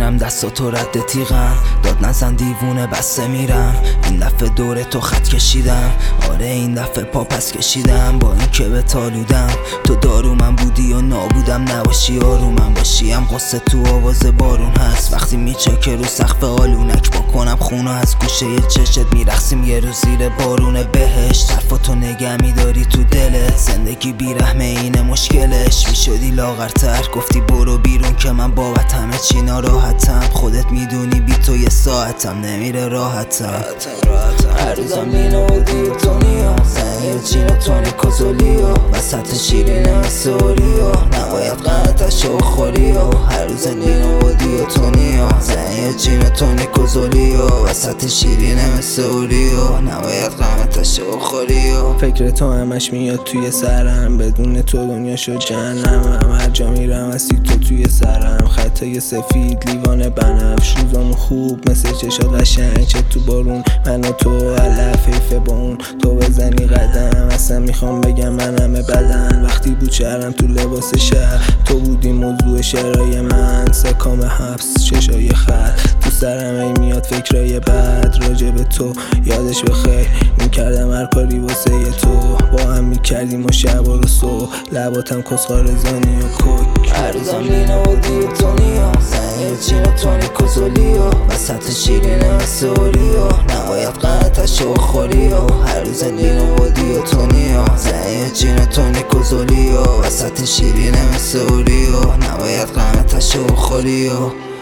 میبینم دستاتو رد تیغم، داد نزن دیوونه بسته میرم. این دفعه دور تو خط کشیدم، آره این دفعه پا پس کشیدم. با این که به تالودم تو دارو من بودی و نابودم نباشی آرومم باشی. هم قصه تو آواز بارون هست وقتی میچکه رو سقف آلونک بکنم خونه از گوشه چشت میرقصیم یه روز زیر بارون بهشت. حرفاتو نگه میداری تو دلت، زندگی بیرحمه اینه مشکلش. میشدی لاغرتر گفتی برو بیرون که من بابت همه چی ناراحتم. خودت میدونی بی تو یه ساعتم نمیره راحتم. هر روزم لینو و دیوتونیا، زنی و چین و تونیک و زولیا، وسط شیرینه مثل اوریا، نباید قنعتش و خوریا. هر روز لینو و دیوتونیا، زنی و چین و تونیک و زولیا، وسط شیرینه مثل اوریا، نباید قنعتش و خوریا. فکر تو همش میاد توی سرم، بدون تو دنیا شد جهنمم. هر جا میرم هستی تو توی سرم، خطای سفید لیوان بنفش. روزامو خوب مثل چشات قشنگ، چه تو بارون من و تو علف حیفه با اون تو بزنی قدم. اصلا میخوام بگم من همه بدن، وقتی بود شهرم تو لباس شهر تو بودی موضوع شعرهای من. سکام حبس چشای خط تو سرم ای میاد فکرای بد راجع به تو یادش بخیر. میکردم هر کاری واسه تو، با هم میکردیم و شب و صبح، لباتم کسخارزانی و کوک. هر روزم لینو و دیوتونیا، زنی و چین و تونیک و زولیا، وسط شیرینه مثل اوریا، نباید قنعتش و خوریا. هر روز لینو و دیوتونیا، زنی و چین و تونیک و زولیا، وسط شیرینه مثل اوریا، نباید قنعتش و خوریا.